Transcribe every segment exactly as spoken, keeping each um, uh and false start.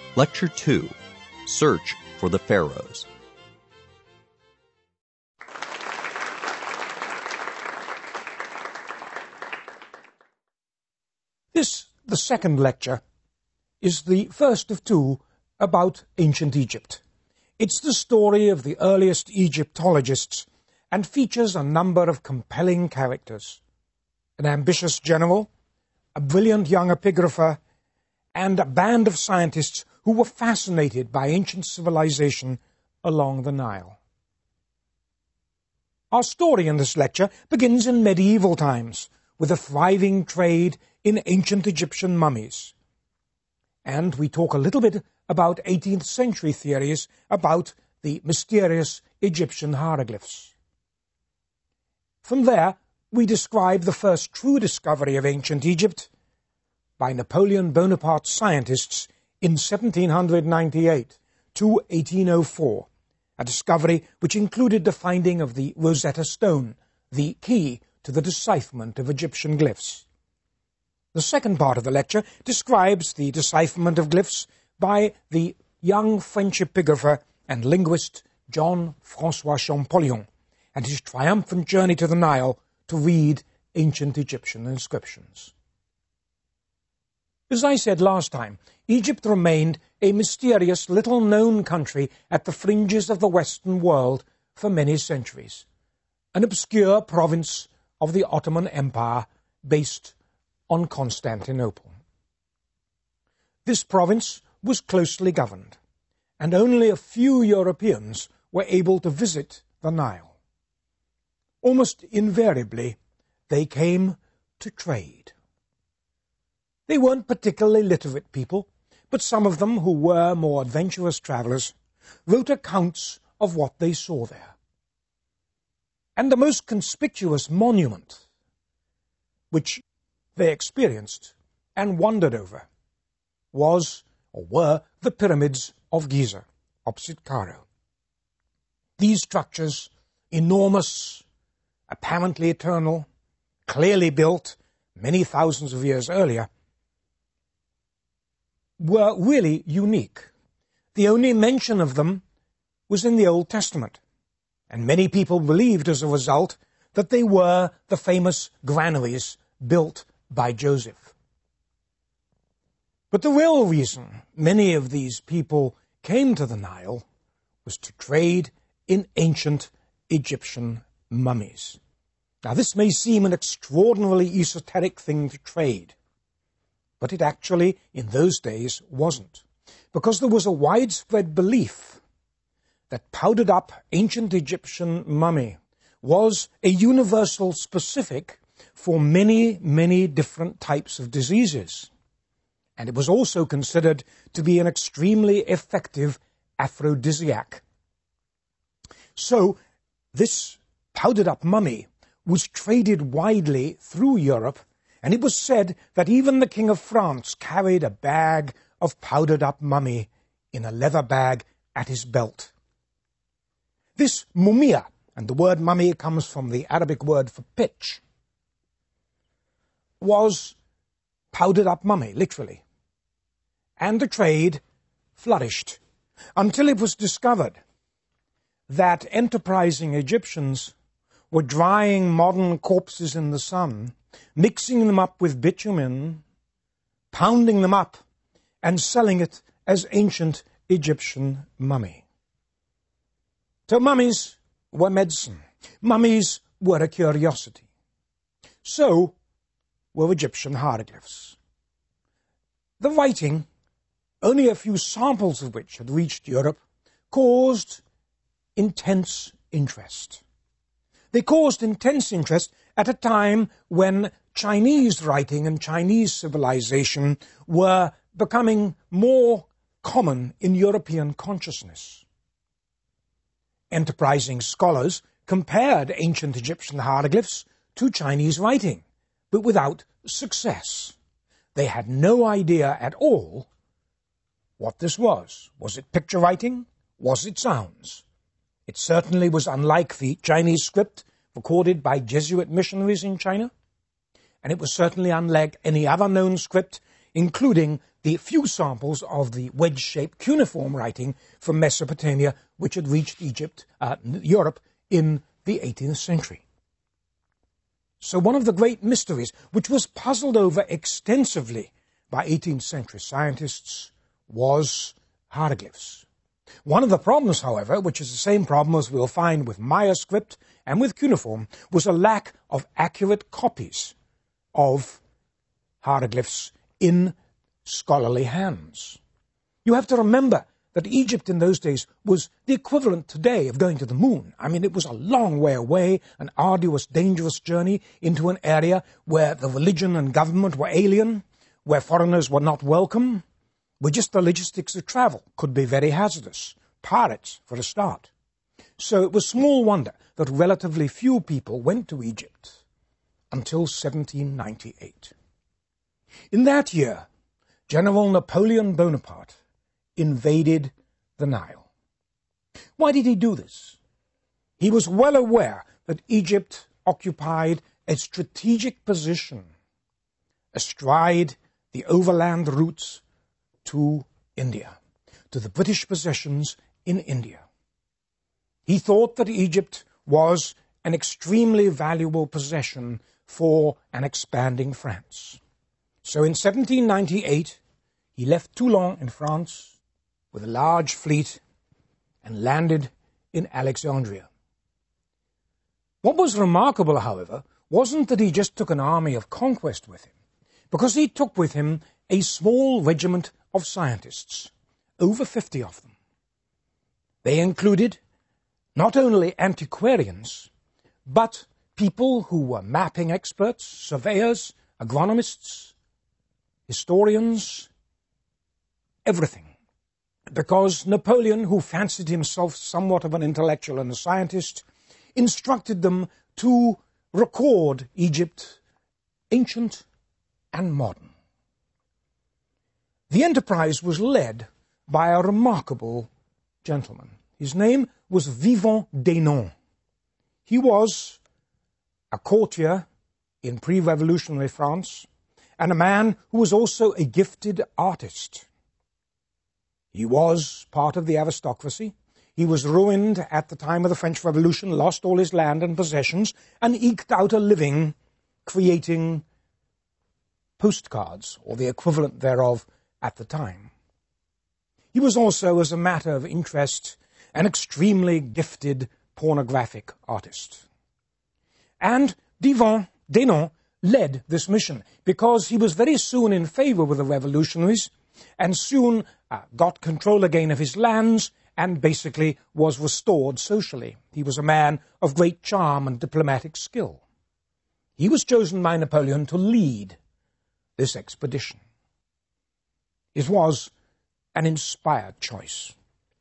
Lecture two, Search for the Pharaohs. This, the second lecture, is the first of two about ancient Egypt. It's the story of the earliest Egyptologists and features a number of compelling characters: an ambitious general, a brilliant young epigrapher, and a band of scientists who were fascinated by ancient civilization along the Nile. Our story in this lecture begins in medieval times, with a thriving trade in ancient Egyptian mummies. And we talk a little bit about eighteenth century theories about the mysterious Egyptian hieroglyphs. From there, we describe the first true discovery of ancient Egypt by Napoleon Bonaparte's scientists in seventeen ninety-eight to eighteen oh four, a discovery which included the finding of the Rosetta Stone, the key to the decipherment of Egyptian glyphs. The second part of the lecture describes the decipherment of glyphs by the young French epigrapher and linguist Jean-François Champollion and his triumphant journey to the Nile to read ancient Egyptian inscriptions. As I said last time, Egypt remained a mysterious, little-known country at the fringes of the Western world for many centuries, an obscure province of the Ottoman Empire based on Constantinople. This province was closely governed, and only a few Europeans were able to visit the Nile. Almost invariably, they came to trade. They weren't particularly literate people, but some of them, who were more adventurous travelers, wrote accounts of what they saw there. And the most conspicuous monument which they experienced and wondered over was, or were, the pyramids of Giza, opposite Cairo. These structures, enormous, apparently eternal, clearly built many thousands of years earlier, were really unique. The only mention of them was in the Old Testament, and many people believed as a result that they were the famous granaries built by Joseph. But the real reason many of these people came to the Nile was to trade in ancient Egyptian mummies. Now, this may seem an extraordinarily esoteric thing to trade, but it actually, in those days, wasn't, because there was a widespread belief that powdered-up ancient Egyptian mummy was a universal specific for many, many different types of diseases, and it was also considered to be an extremely effective aphrodisiac. So, this powdered-up mummy was traded widely through Europe, and it was said that even the King of France carried a bag of powdered-up mummy in a leather bag at his belt. This mumia, and the word mummy comes from the Arabic word for pitch, was powdered-up mummy, literally. And the trade flourished until it was discovered that enterprising Egyptians were drying modern corpses in the sun, mixing them up with bitumen, pounding them up, and selling it as ancient Egyptian mummy. So mummies were medicine. Mummies were a curiosity. So were Egyptian hieroglyphs. The writing, only a few samples of which had reached Europe, caused intense interest. They caused intense interest at a time when Chinese writing and Chinese civilization were becoming more common in European consciousness. Enterprising scholars compared ancient Egyptian hieroglyphs to Chinese writing, but without success. They had no idea at all what this was. Was it picture writing? Was it sounds? It certainly was unlike the Chinese script recorded by Jesuit missionaries in China, and it was certainly unlike any other known script, including the few samples of the wedge-shaped cuneiform writing from Mesopotamia which had reached Egypt, uh, Europe, in the eighteenth century. So one of the great mysteries, which was puzzled over extensively by eighteenth century scientists, was hieroglyphs. One of the problems, however, which is the same problem as we'll find with Maya script and with cuneiform, was a lack of accurate copies of hieroglyphs in scholarly hands. You have to remember that Egypt in those days was the equivalent today of going to the moon. I mean, it was a long way away, an arduous, dangerous journey into an area where the religion and government were alien, where foreigners were not welcome, where just the logistics of travel could be very hazardous. Pirates, for a start. So it was small wonder that relatively few people went to Egypt until seventeen ninety-eight. In that year, General Napoleon Bonaparte invaded the Nile. Why did he do this? He was well aware that Egypt occupied a strategic position astride the overland routes to India, to the British possessions in India. He thought that Egypt was an extremely valuable possession for an expanding France. So in seventeen ninety-eight, he left Toulon in France with a large fleet and landed in Alexandria. What was remarkable, however, wasn't that he just took an army of conquest with him, because he took with him a small regiment of scientists, over fifty of them. They included not only antiquarians, but people who were mapping experts, surveyors, agronomists, historians, everything. Because Napoleon, who fancied himself somewhat of an intellectual and a scientist, instructed them to record Egypt, ancient and modern. The enterprise was led by a remarkable gentleman. His name was Vivant Denon. He was a courtier in pre-revolutionary France and a man who was also a gifted artist. He was part of the aristocracy. He was ruined at the time of the French Revolution, lost all his land and possessions, and eked out a living creating postcards, or the equivalent thereof, at the time. He was also, as a matter of interest, an extremely gifted pornographic artist. And Vivant Denon led this mission because he was very soon in favor with the revolutionaries and soon uh, got control again of his lands and basically was restored socially. He was a man of great charm and diplomatic skill. He was chosen by Napoleon to lead this expedition. It was an inspired choice.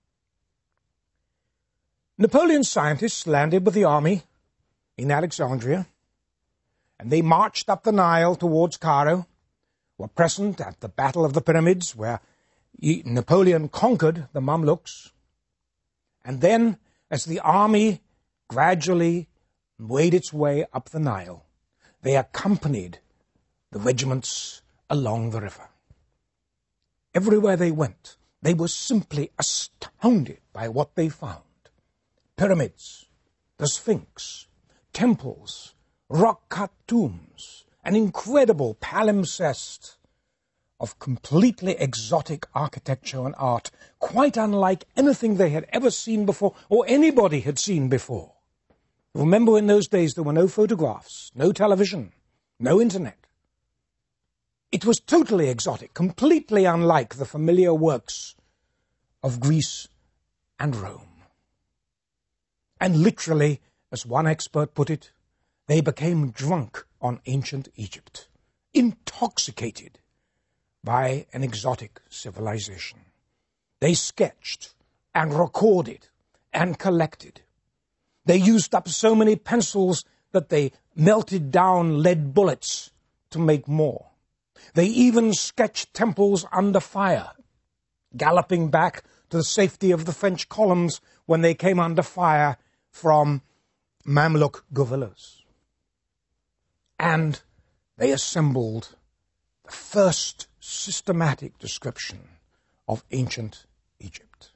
Napoleon's scientists landed with the army in Alexandria, and they marched up the Nile towards Cairo, were present at the Battle of the Pyramids, where Napoleon conquered the Mamluks, and then, as the army gradually made its way up the Nile, they accompanied the regiments along the river. Everywhere they went, they were simply astounded by what they found. Pyramids, the Sphinx, temples, rock-cut tombs, an incredible palimpsest of completely exotic architecture and art, quite unlike anything they had ever seen before or anybody had seen before. Remember, in those days there were no photographs, no television, no internet. It was totally exotic, completely unlike the familiar works of Greece and Rome. And literally, as one expert put it, they became drunk on ancient Egypt, intoxicated by an exotic civilization. They sketched and recorded and collected. They used up so many pencils that they melted down lead bullets to make more. They even sketched temples under fire, galloping back to the safety of the French columns when they came under fire from Mamluk guerrillas. And they assembled the first systematic description of ancient Egypt.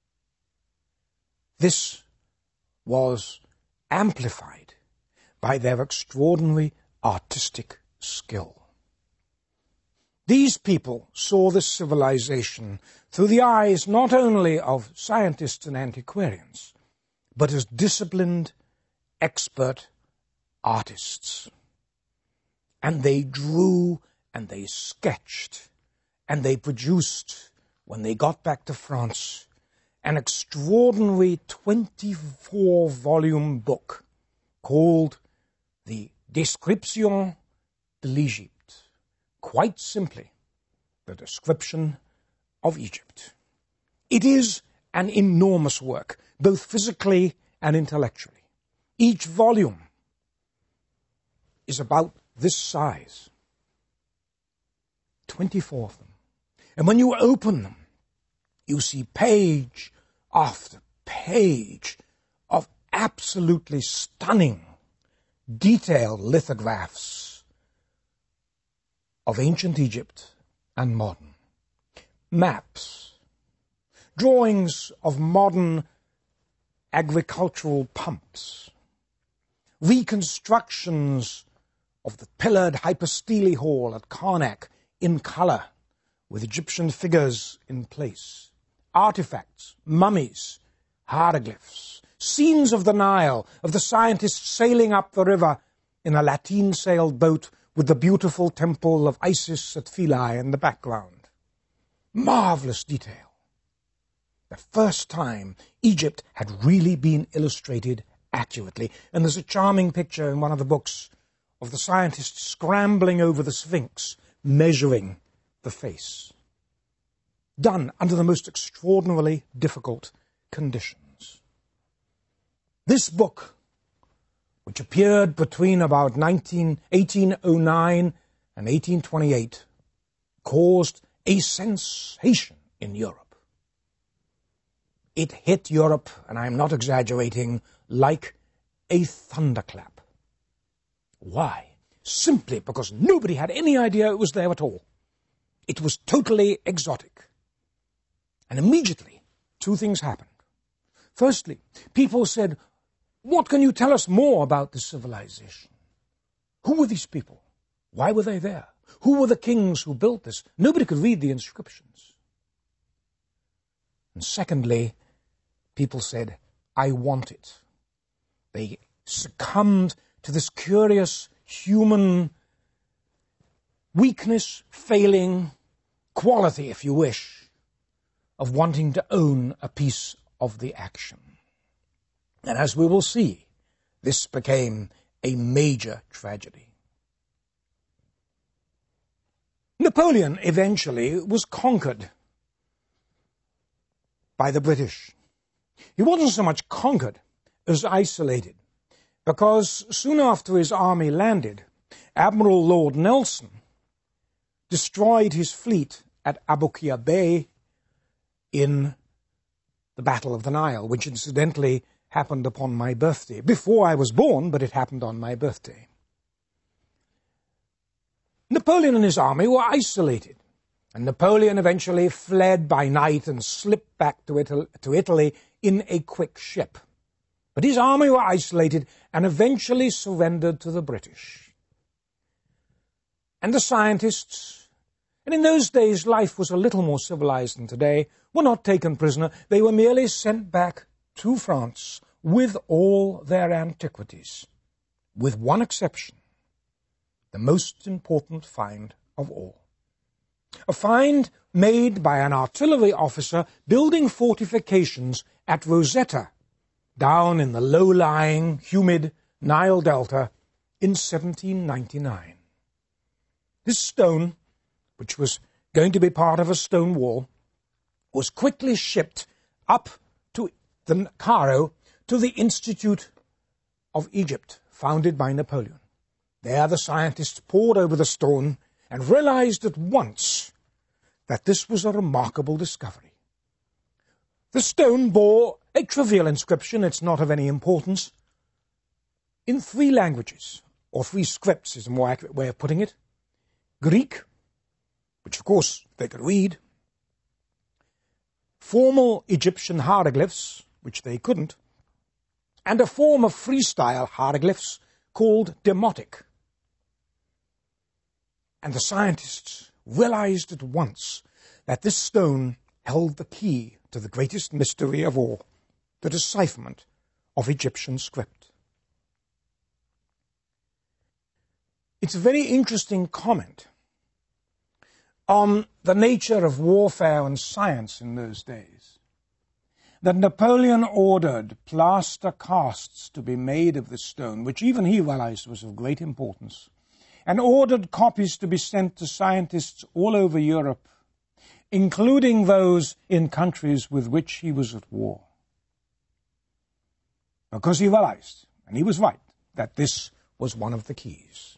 This was amplified by their extraordinary artistic skill. These people saw this civilization through the eyes not only of scientists and antiquarians, but as disciplined, expert artists. And they drew and they sketched and they produced, when they got back to France, an extraordinary twenty-four volume book called the Description de l'Égypte. Quite simply, the description of Egypt. It is an enormous work, both physically and intellectually. Each volume is about this size. twenty-four of them. And when you open them, you see page after page of absolutely stunning, detailed lithographs of ancient Egypt and modern. Maps, drawings of modern agricultural pumps, reconstructions of the pillared hypostyle hall at Karnak in color, with Egyptian figures in place, artifacts, mummies, hieroglyphs, scenes of the Nile, of the scientists sailing up the river in a lateen-sailed boat with the beautiful temple of Isis at Philae in the background. Marvelous detail. The first time Egypt had really been illustrated accurately. And there's a charming picture in one of the books of the scientists scrambling over the Sphinx, measuring the face. Done under the most extraordinarily difficult conditions. This book, which appeared between about eighteen oh nine and eighteen twenty-eight, caused a sensation in Europe. It hit Europe, and I'm not exaggerating, like a thunderclap. Why? Simply because nobody had any idea it was there at all. It was totally exotic. And immediately, two things happened. Firstly, people said, what can you tell us more about this civilization? Who were these people? Why were they there? Who were the kings who built this? Nobody could read the inscriptions. And secondly, people said, I want it. They succumbed to this curious human weakness, failing, quality, if you wish, of wanting to own a piece of the action. And as we will see, this became a major tragedy. Napoleon eventually was conquered by the British. He wasn't so much conquered as isolated, because soon after his army landed, Admiral Lord Nelson destroyed his fleet at Aboukir Bay in the Battle of the Nile, which incidentally happened upon my birthday. Before I was born, but it happened on my birthday. Napoleon and his army were isolated, and Napoleon eventually fled by night and slipped back to Italy, to Italy in a quick ship. But his army were isolated and eventually surrendered to the British. And the scientists, and in those days life was a little more civilized than today, were not taken prisoner. They were merely sent back to France with all their antiquities, with one exception, the most important find of all. A find made by an artillery officer building fortifications at Rosetta, down in the low-lying, humid Nile Delta in seventeen ninety-nine. This stone, which was going to be part of a stone wall, was quickly shipped up to the Cairo to the Institute of Egypt, founded by Napoleon. There the scientists pored over the stone and realized at once that this was a remarkable discovery. The stone bore a trivial inscription, it's not of any importance, in three languages, or three scripts is a more accurate way of putting it: Greek, which of course they could read, formal Egyptian hieroglyphs, which they couldn't, and a form of freestyle hieroglyphs called demotic. And the scientists realized at once that this stone held the key to the greatest mystery of all, the decipherment of Egyptian script. It's a very interesting comment on the nature of warfare and science in those days, that Napoleon ordered plaster casts to be made of this stone, which even he realized was of great importance, and ordered copies to be sent to scientists all over Europe, including those in countries with which he was at war. Because he realized, and he was right, that this was one of the keys.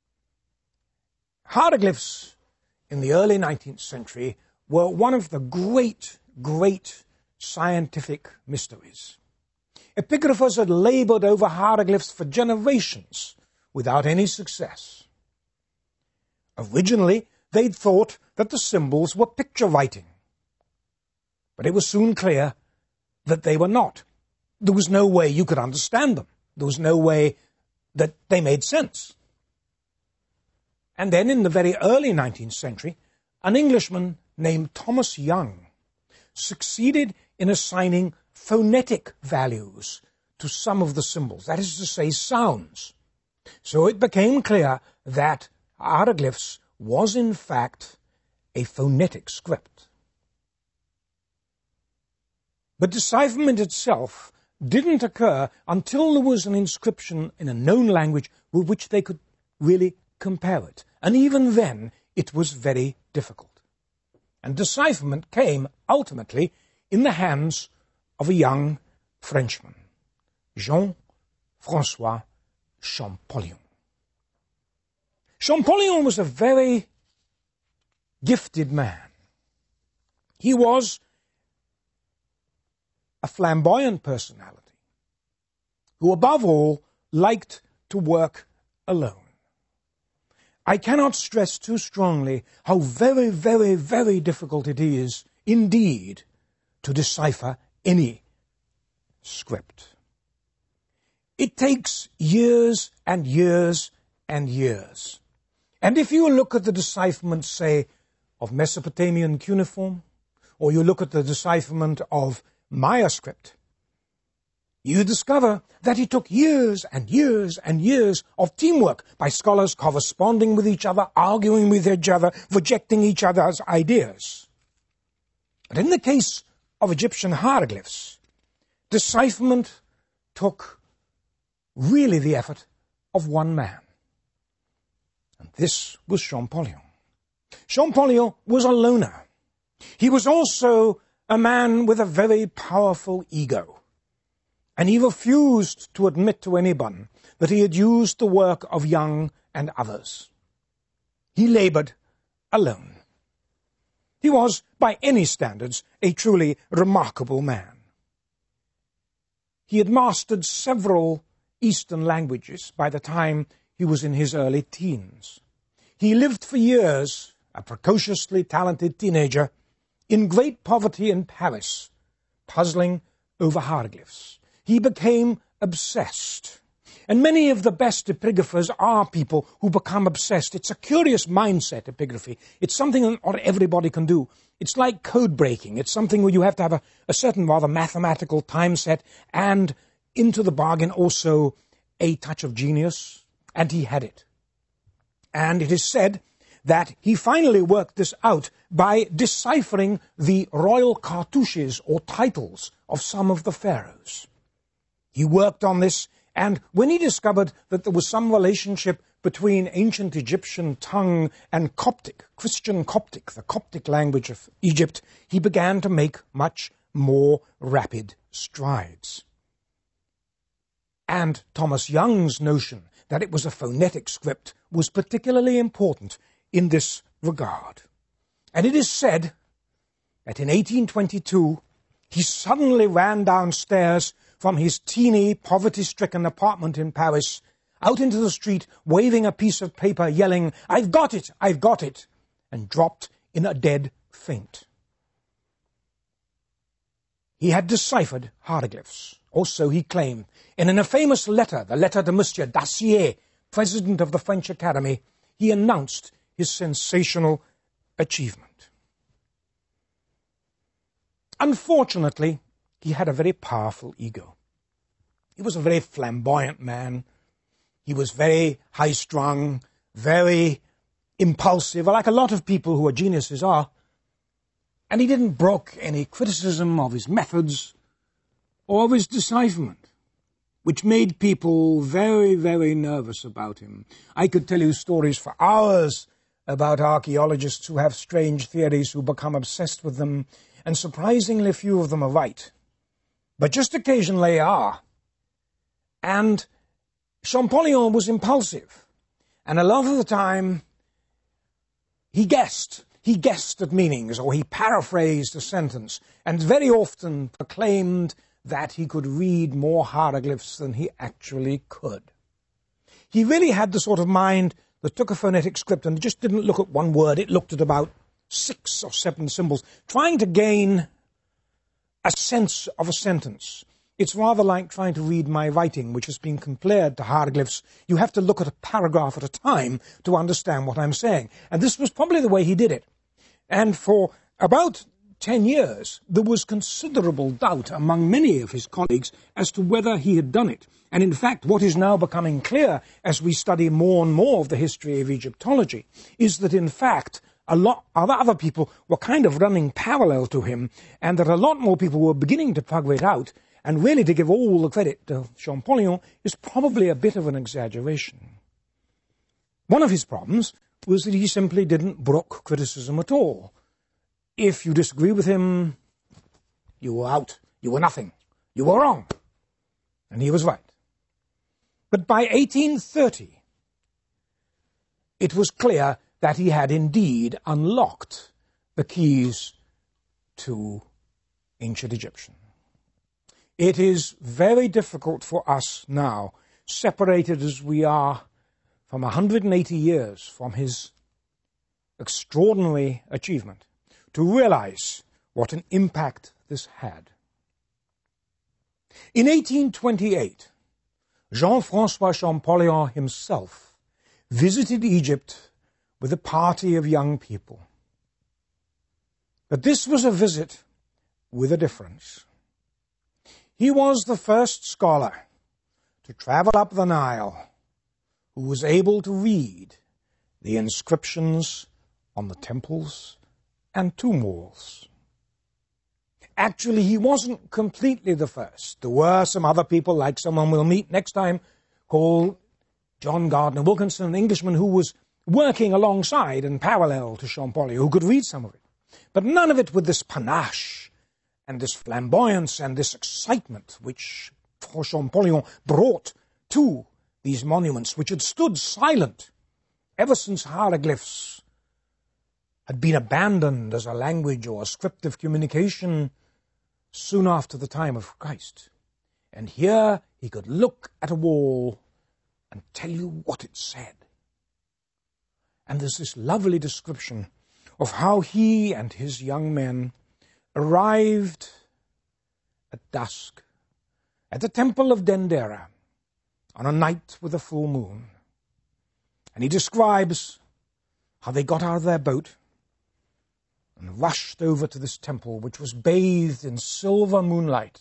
Hieroglyphs in the early nineteenth century were one of the great, great scientific mysteries. Epigraphers had labored over hieroglyphs for generations without any success. Originally, they'd thought that the symbols were picture writing, but it was soon clear that they were not. There was no way you could understand them. There was no way that they made sense. And then in the very early nineteenth century, an Englishman named Thomas Young succeeded in assigning phonetic values to some of the symbols, that is to say, sounds. So it became clear that hieroglyphs was in fact a phonetic script. But decipherment itself didn't occur until there was an inscription in a known language with which they could really compare it. And even then, it was very difficult. And decipherment came, ultimately, in the hands of a young Frenchman, Jean-François Champollion. Champollion was a very gifted man. He was a flamboyant personality who, above all, liked to work alone. I cannot stress too strongly how very, very, very difficult it is, indeed, to decipher any script. It takes years and years and years. And if you look at the decipherment, say, of Mesopotamian cuneiform, or you look at the decipherment of Maya script, you discover that it took years and years and years of teamwork by scholars corresponding with each other, arguing with each other, rejecting each other's ideas. But in the case of Egyptian hieroglyphs, decipherment took really the effort of one man. And this was Champollion. Champollion was a loner. He was also a man with a very powerful ego. And he refused to admit to anyone that he had used the work of Young and others. He labored alone. He was, by any standards, a truly remarkable man. He had mastered several Eastern languages by the time he was in his early teens. He lived for years, a precociously talented teenager, in great poverty in Paris, puzzling over hieroglyphs. He became obsessed. And many of the best epigraphers are people who become obsessed. It's a curious mindset, epigraphy. It's something that not everybody can do. It's like code breaking. It's something where you have to have a, a certain rather mathematical time set and, into the bargain, also a touch of genius. And he had it. And it is said that he finally worked this out by deciphering the royal cartouches or titles of some of the pharaohs. He worked on this, and when he discovered that there was some relationship between ancient Egyptian tongue and Coptic, Christian Coptic, the Coptic language of Egypt, he began to make much more rapid strides. And Thomas Young's notion that it was a phonetic script was particularly important in this regard. And it is said that in eighteen twenty-two, he suddenly ran downstairs from his teeny, poverty-stricken apartment in Paris, out into the street, waving a piece of paper, yelling, "I've got it! I've got it!" and dropped in a dead faint. He had deciphered hieroglyphs, or so he claimed, and in a famous letter, the letter to Monsieur Dacier, president of the French Academy, he announced his sensational achievement. Unfortunately, he had a very powerful ego. He was a very flamboyant man. He was very high-strung, very impulsive, like a lot of people who are geniuses are. And he didn't brook any criticism of his methods or of his decipherment, which made people very, very nervous about him. I could tell you stories for hours about archaeologists who have strange theories, who become obsessed with them, and surprisingly few of them are right. But just occasionally they are. And Champollion was impulsive, and a lot of the time he guessed. He guessed at meanings, or he paraphrased a sentence, and very often proclaimed that he could read more hieroglyphs than he actually could. He really had the sort of mind that took a phonetic script and just didn't look at one word, it looked at about six or seven symbols, trying to gain a sense of a sentence. It's rather like trying to read my writing, which has been compared to hieroglyphs. You have to look at a paragraph at a time to understand what I'm saying. And this was probably the way he did it. And for about ten years, there was considerable doubt among many of his colleagues as to whether he had done it. And in fact, what is now becoming clear as we study more and more of the history of Egyptology is that, in fact, a lot of other people were kind of running parallel to him, and that a lot more people were beginning to figure it out. And really, to give all the credit to Champollion is probably a bit of an exaggeration. One of his problems was that he simply didn't brook criticism at all. If you disagree with him, you were out, you were nothing, you were wrong. And he was right. But by eighteen thirty, it was clear that he had indeed unlocked the keys to ancient Egyptian. It is very difficult for us now, separated as we are from one hundred eighty years from his extraordinary achievement, to realize what an impact this had. In eighteen twenty-eight, Jean-François Champollion himself visited Egypt with a party of young people. But this was a visit with a difference. He was the first scholar to travel up the Nile who was able to read the inscriptions on the temples and tomb walls. Actually, he wasn't completely the first. There were some other people, like someone we'll meet next time, called John Gardner Wilkinson, an Englishman who was working alongside and parallel to Champollion, who could read some of it. But none of it with this panache and this flamboyance and this excitement which Champollion brought to these monuments, which had stood silent ever since hieroglyphs had been abandoned as a language or a script of communication soon after the time of Christ. And here he could look at a wall and tell you what it said. And there's this lovely description of how he and his young men arrived at dusk at the temple of Dendera on a night with a full moon. And he describes how they got out of their boat and rushed over to this temple, which was bathed in silver moonlight.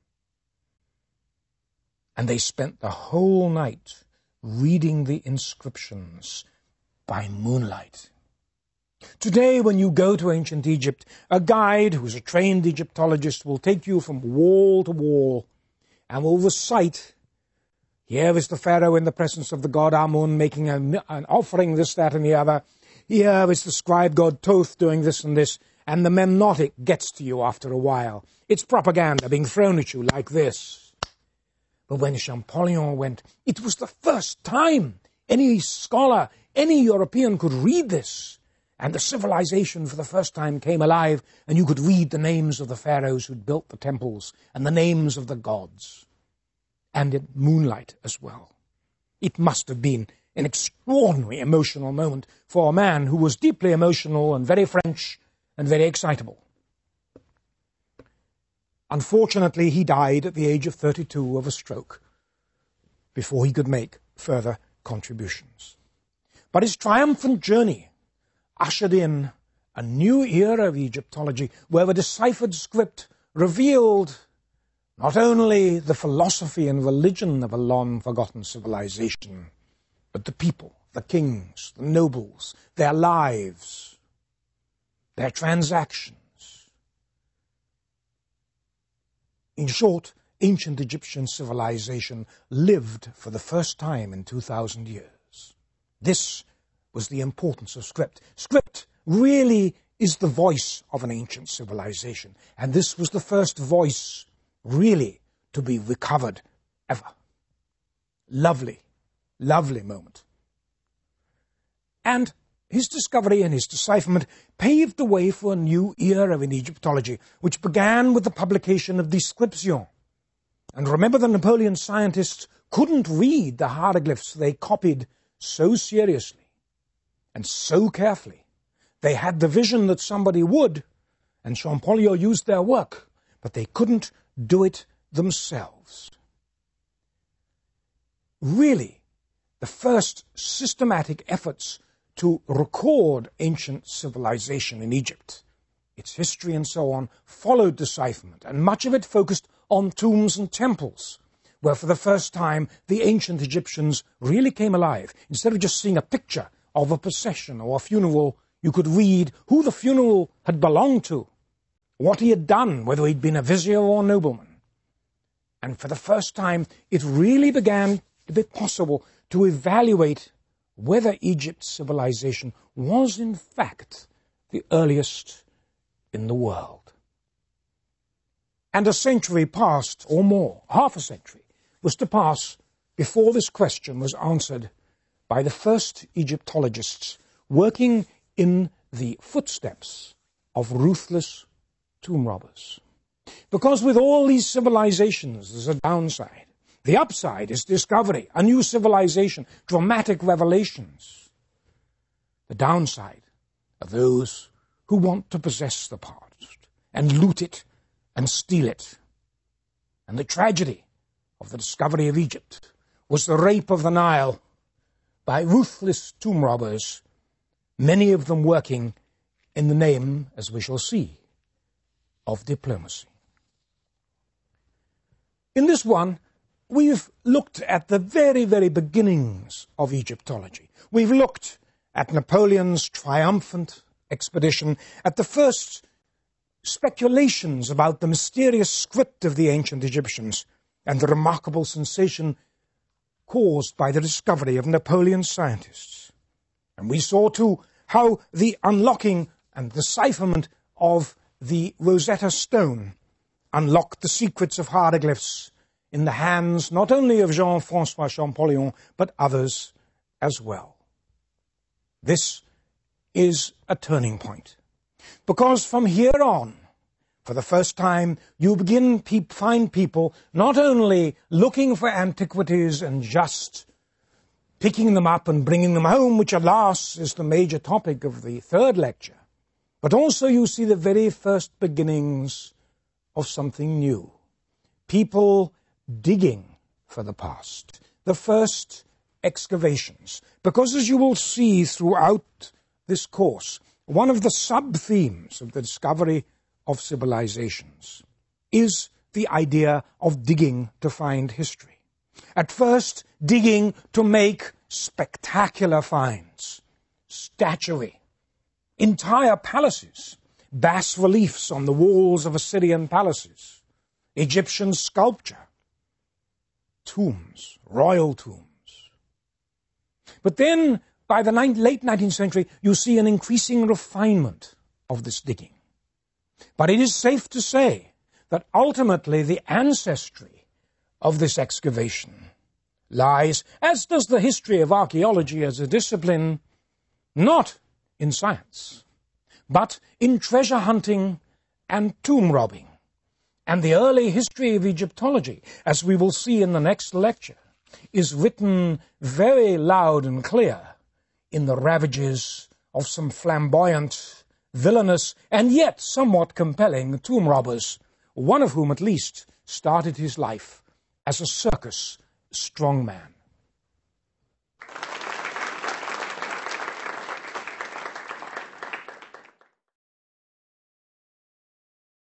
And they spent the whole night reading the inscriptions by moonlight. Today, when you go to ancient Egypt, a guide who is a trained Egyptologist will take you from wall to wall and will recite, here is the pharaoh in the presence of the god Amun making a, an offering, this, that, and the other. Here is the scribe god Thoth doing this and this, and the Memnotic gets to you after a while. It's propaganda being thrown at you like this. But when Champollion went, it was the first time any scholar, any European could read this. And the civilization for the first time came alive, and you could read the names of the pharaohs who'd built the temples, and the names of the gods. And in moonlight as well. It must have been an extraordinary emotional moment for a man who was deeply emotional and very French and very excitable. Unfortunately, he died at the age of thirty-two of a stroke before he could make further contributions. But his triumphant journey ushered in a new era of Egyptology where the deciphered script revealed not only the philosophy and religion of a long-forgotten civilization, but the people, the kings, the nobles, their lives, their transactions. In short, ancient Egyptian civilization lived for the first time in two thousand years. This was the importance of script. Script really is the voice of an ancient civilization, and this was the first voice really to be recovered ever. Lovely, lovely moment. And his discovery and his decipherment paved the way for a new era in Egyptology, which began with the publication of Description. And remember, the Napoleon scientists couldn't read the hieroglyphs they copied so seriously and so carefully. They had the vision that somebody would, and Champollion used their work, but they couldn't do it themselves. Really, the first systematic efforts to record ancient civilization in Egypt, its history and so on, followed decipherment, and much of it focused on tombs and temples, where for the first time the ancient Egyptians really came alive. Instead of just seeing a picture of a procession or a funeral, you could read who the funeral had belonged to, what he had done, whether he'd been a vizier or a nobleman. And for the first time, it really began to be possible to evaluate whether Egypt's civilization was in fact the earliest in the world. And a century passed, or more, half a century, was to pass before this question was answered by the first Egyptologists working in the footsteps of ruthless tomb robbers. Because with all these civilizations, there's a downside. The upside is discovery, a new civilization, dramatic revelations. The downside are those who want to possess the past and loot it and steal it. And the tragedy of the discovery of Egypt was the rape of the Nile by ruthless tomb robbers, many of them working in the name, as we shall see, of diplomacy. In this one, we've looked at the very, very beginnings of Egyptology. We've looked at Napoleon's triumphant expedition, at the first speculations about the mysterious script of the ancient Egyptians, and the remarkable sensation caused by the discovery of Napoleon's scientists. And we saw, too, how the unlocking and decipherment of the Rosetta Stone unlocked the secrets of hieroglyphs in the hands not only of Jean-François Champollion, but others as well. This is a turning point, because from here on, for the first time, you begin to pe- find people not only looking for antiquities and just picking them up and bringing them home, which alas is the major topic of the third lecture, but also you see the very first beginnings of something new. People digging for the past, the first excavations. Because as you will see throughout this course, one of the sub-themes of the discovery of civilizations is the idea of digging to find history. At first, digging to make spectacular finds, statuary, entire palaces, bas-reliefs on the walls of Assyrian palaces, Egyptian sculpture, tombs, royal tombs. But then, by the late nineteenth century, you see an increasing refinement of this digging. But it is safe to say that ultimately the ancestry of this excavation lies, as does the history of archaeology as a discipline, not in science, but in treasure hunting and tomb robbing. And the early history of Egyptology, as we will see in the next lecture, is written very loud and clear in the ravages of some flamboyant, villainous, and yet somewhat compelling tomb robbers, one of whom at least started his life as a circus strongman.